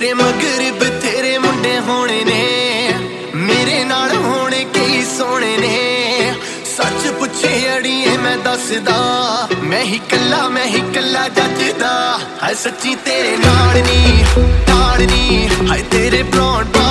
तेरे मगर बथेरे मुंडे होने ने, मेरे नाल होने कई सोने ने। सच पुछे अड़िए मैं दसदा, मैं ही कल्ला जचदा। है सच्ची तेरे नाल नी हाय तेरे प्रोण